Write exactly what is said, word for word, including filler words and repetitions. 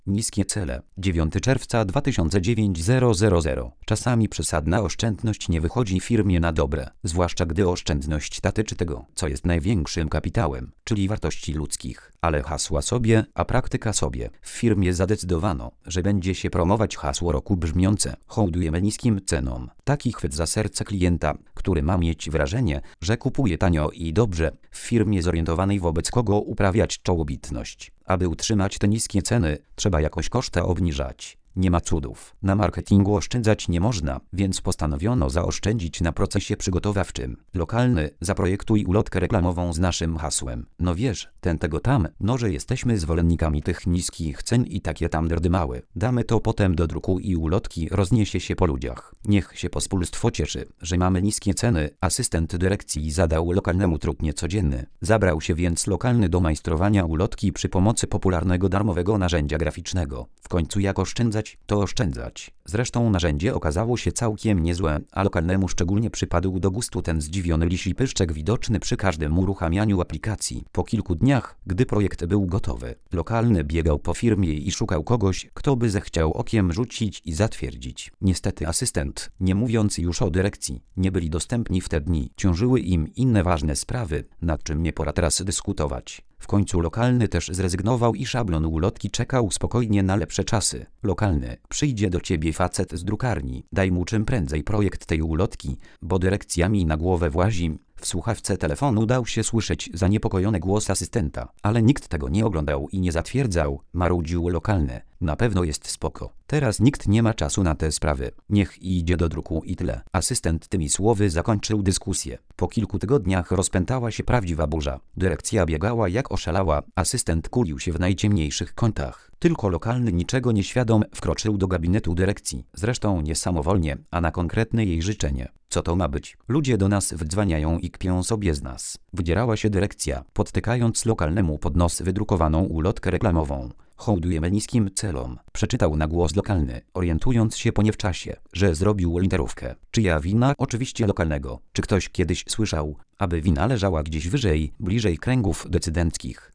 Niskie cele. dziewiątego czerwca dwa tysiące dziewiątego. Czasami przesadna oszczędność nie wychodzi firmie na dobre, zwłaszcza gdy oszczędność dotyczy tego, co jest największym kapitałem, czyli wartości ludzkich. Ale hasła sobie, a praktyka sobie. W firmie zadecydowano, że będzie się promować hasło roku brzmiące: hołdujemy niskim cenom. Taki chwyt za serce klienta, który ma mieć wrażenie, że kupuje tanio i dobrze, w firmie zorientowanej wobec kogo uprawiać czołobitność. Aby utrzymać te niskie ceny, trzeba jakoś koszty obniżać. Nie ma cudów. Na marketingu oszczędzać nie można, więc postanowiono zaoszczędzić na procesie przygotowawczym. Lokalny, zaprojektuj ulotkę reklamową z naszym hasłem. No wiesz, ten tego tam, no że jesteśmy zwolennikami tych niskich cen i takie tam drdymały. Damy to potem do druku i ulotki rozniesie się po ludziach. Niech się pospólstwo cieszy, że mamy niskie ceny. Asystent dyrekcji zadał lokalnemu trud niecodzienny. Zabrał się więc lokalny do majstrowania ulotki przy pomocy popularnego darmowego narzędzia graficznego. W końcu jak oszczędzać, to oszczędzać. Zresztą narzędzie okazało się całkiem niezłe, a lokalnemu szczególnie przypadł do gustu ten zdziwiony lisi pyszczek widoczny przy każdym uruchamianiu aplikacji. Po kilku dniach, gdy projekt był gotowy, lokalny biegał po firmie i szukał kogoś, kto by zechciał okiem rzucić i zatwierdzić. Niestety asystent, nie mówiąc już o dyrekcji, nie byli dostępni w te dni. Ciążyły im inne ważne sprawy, nad czym nie pora teraz dyskutować. W końcu lokalny też zrezygnował i szablon ulotki czekał spokojnie na lepsze czasy. Lokalny, przyjdzie do ciebie facet z drukarni, daj mu czym prędzej projekt tej ulotki, bo dyrekcja mi na głowę włazi. W słuchawce telefonu dał się słyszeć zaniepokojony głos asystenta, ale nikt tego nie oglądał i nie zatwierdzał, marudził lokalny. Na pewno jest spoko. Teraz nikt nie ma czasu na te sprawy. Niech idzie do druku i tyle. Asystent tymi słowy zakończył dyskusję. Po kilku tygodniach rozpętała się prawdziwa burza. Dyrekcja biegała jak oszalała, asystent kulił się w najciemniejszych kątach. Tylko lokalny, niczego nieświadom, wkroczył do gabinetu dyrekcji. Zresztą nie samowolnie, a na konkretne jej życzenie. Co to ma być? Ludzie do nas wdzwaniają i kpią sobie z nas. Wydzierała się dyrekcja, podtykając lokalnemu pod nos wydrukowaną ulotkę reklamową. Hołdujemy niskim celom. Przeczytał na głos lokalny, orientując się po nie w czasie, że zrobił literówkę. Czyja wina? Oczywiście lokalnego. Czy ktoś kiedyś słyszał, aby wina leżała gdzieś wyżej, bliżej kręgów decydenckich?